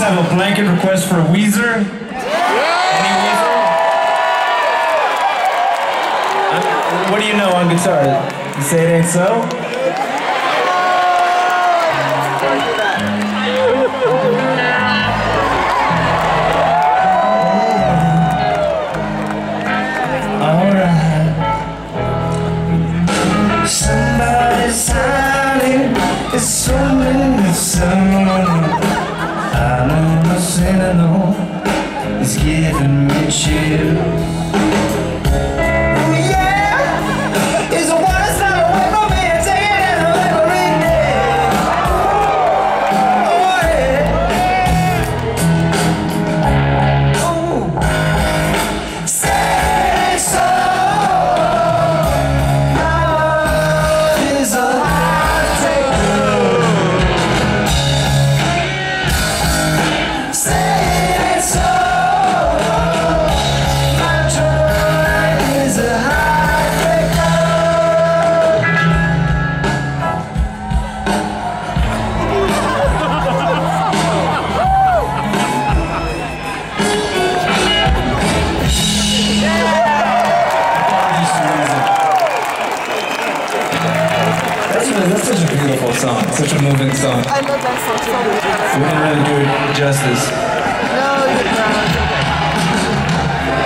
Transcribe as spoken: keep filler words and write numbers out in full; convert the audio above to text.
have a blanket request for Weezer. Any Weezer? Uh, what do you know on guitar? You say it ain't so? Alright. Somebody's hiding, it's someone with someone. I know my sentinel is giving me chills. Oh yeah, it's a one that's not away from me and taking it away from me now. Oh yeah. Oh, say so. My love is a hot taker. Say so. My joy is a heartbreaker. That's really, that's such a beautiful song, such a moving song. I love that song too. We didn't really do it justice.